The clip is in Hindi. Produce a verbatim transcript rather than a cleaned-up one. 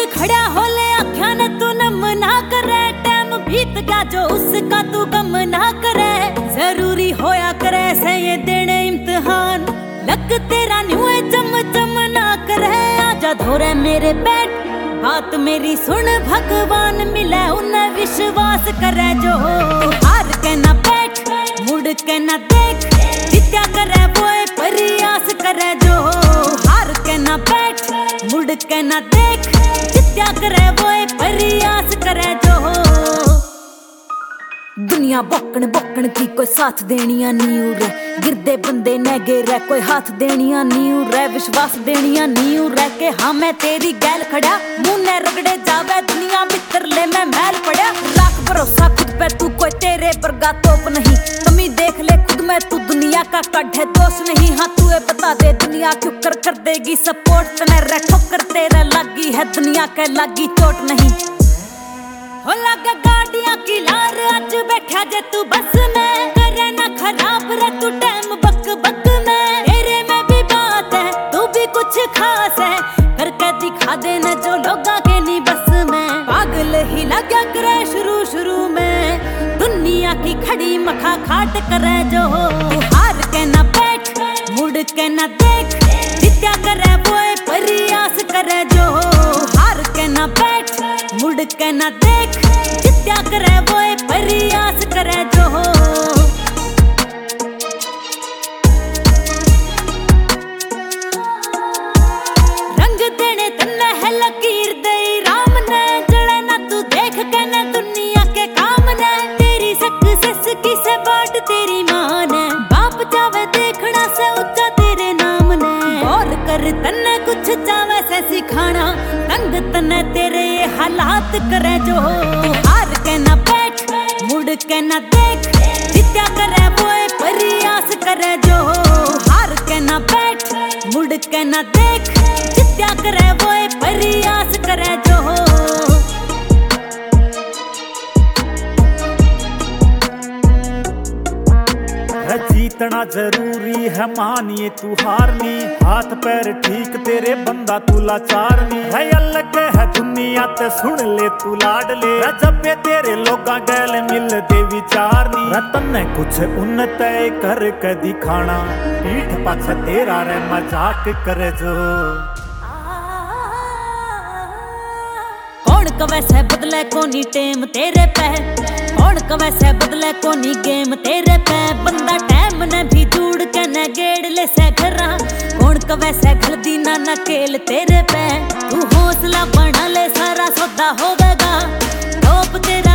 खड़ा हो ले आख्या न तू नम ना करे, टाइम बीत गया जो उसका तू गम ना करे। जरूरी होया करे से ये देने इम्तिहान, लग तेरा न्यू चम चम ना करे। आजा धोरे मेरे बैठ, बात मेरी सुन, भगवान मिले उन्हें विश्वास करे जो। हार के ना बैठ, मुड़ के ना देख, जित्या करे वो प्रयास करे जो। हार के ना बैठ, मुड़ के ना देख, जित्या करे वो प्रयास करे जो। दुनिया बोकन बोकन की कोई साथ देनिया नहीं उरे, गिरदे बंदे ने गिरे कोई हाथ देनिया नहीं उरे। विश्वास देनिया नहीं उरे के हाँ मैं तेरी गैल खड़ा, मुंह ने रगड़े जावे दुनिया भीतर ले मैं मैल पड़ा। लाख भरोसा खुद पे तू कोई तेरे बरगा तोप नहीं, कमी देख ले खुद में तू दुनिया का कट है दोष नहीं। हाँ तू ये बता दे दुनिया क्यों कर कर देगी सपोर्ट, तने रे ठोकर तेरा लागी है दुनिया के लागी चोट नहीं। हो लगा गाड़ियां की लार आज बैठा जे तू बस में, करे ना खराब रे तू टाइम बक बक में। तेरे में भी बात है तू भी कुछ खास है, करके दिखा देना जो लोगा के नहीं बस में। पागल ही लगा करे शुरू शुरू में, दुनिया की खड़ी मखा खाट करे जो। हार के ना बैठ, मुड़ के ना देख, जित्या करे वो प्रयास करे जो। हार के ना बैठ, मुड़ के ना देख, जित्या करे वो प्रयास करे जो। रंग देने तन्ने है लकीर दे राम ने, जड़े ना तू देख के ना दुनिया के काम ने। तेरी सक्सेस की से बाट तेरी मां ने, बाप जावे देखना से ऊंचा तेरे नाम ने। गौर कर तन्ने कुछ जावे से सिखाना, तंग तन्ने तेरे हालात करे जो। हार के ना बैठ, मुड़ के ना देख, जित्या करे वो प्रयास करे जो। हार के ना बैठ, मुड़ के ना देख, जित्या करे वो प्रयास करे जो। जीतना जरूरी है मानिए तू हारनी, हाथ पैर ठीक तेरे बंदा तू लाचारनी। है अलग है दुनिया ते सुन ले तू लाड ले, जब ये तेरे लोगा गैल मिल दे विचारनी। रतन ने कुछ उन तय कर के दिखाना, पीठ पाछ तेरा रे मजाक करे जो। कौन कवे से बदले कोनी टेम तेरे पे, कौन कवे से बदले कोनी गेम तेरे पे। बंदा टाइम ने भी जुड़ के न गेड़ ले से घरा, कौन कवे से घलदी ना नकेल तेरे पे। तू हौसला बना ले सारा सौदा होवेगा, टॉप तेरे